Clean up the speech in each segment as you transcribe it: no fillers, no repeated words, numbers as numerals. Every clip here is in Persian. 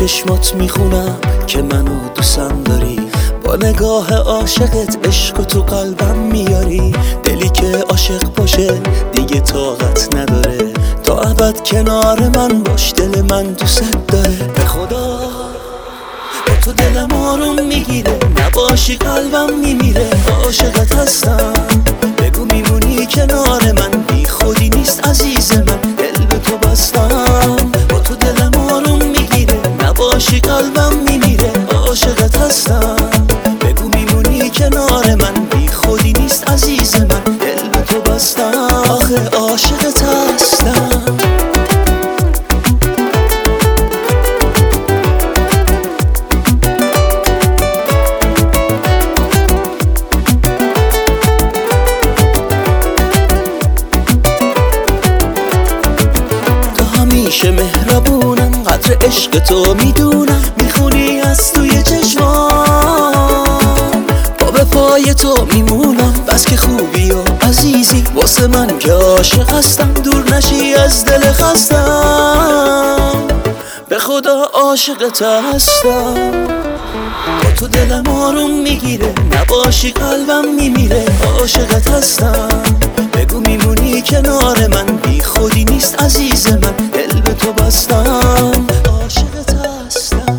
چشمات میخونم که منو دوستم داری، با نگاه عاشقت عشق تو قلبم میاری. دلی که عاشق باشه دیگه طاقت نداره، تا ابد کنار من باش، دل من دوست داره. به خدا با تو دلم آروم میگیره، نباشی قلبم میمیره. عاشقت هستم بگو میمونی کنار من، بی خودی نیست عزیز من، دل به تو بستم. با تو دلم آروم میگیره، نباشی قلبم میمیره. عاشقت هستم بگو میمونی کنار من، بی خودی نیست عزیز من، دل به تو بستم. آخه عاشقت هستم. همیشه مهربونم، قدر عشق تو میدونم، میخونی از توی چشمام، با به پای تو میمونم. بس که خوبی و عزیزی واسه من که عاشق هستم، دور نشی از دل خستم. به خدا عاشقت هستم، با تو دلم آروم میگیره، نباشی قلبم میمیره. عاشقت هستم بگو میمونی کنار من، بی خودی نیست عزیز من، دل به تو بستم. عاشقت هستم.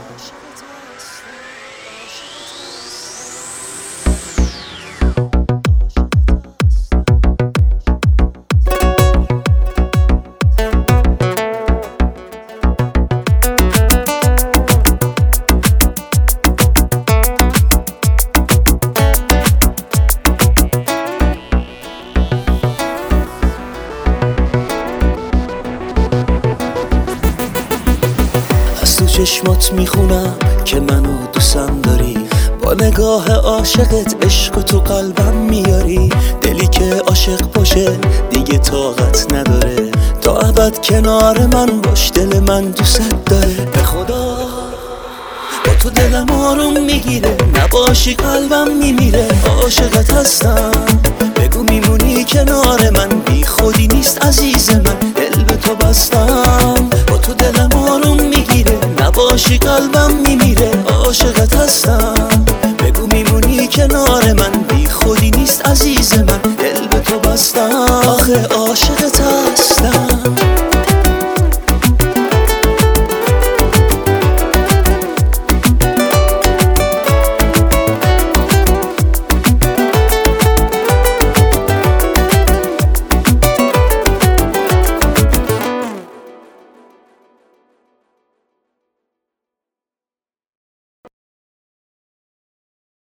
تو چشمات میخونم که منو دوستم داری، با نگاه عاشقت عشق تو قلبم میاری. دلی که عاشق باشه دیگه طاقت نداره، تا ابد کنار من باش، دل من دوست داره. به خدا با تو دلم آروم میگیره، نباشی قلبم میمیره. عاشقت هستم بگو میمونی کنار من، بی خودی نیست عزیز من، دل به تو بستم. با تو دلم آروم میگیره، نباشی قلبم میمیره. عاشقت هستم بگو میمونی کنار من، بی خودی نیست عزیز من، دل به تو بستم. آخه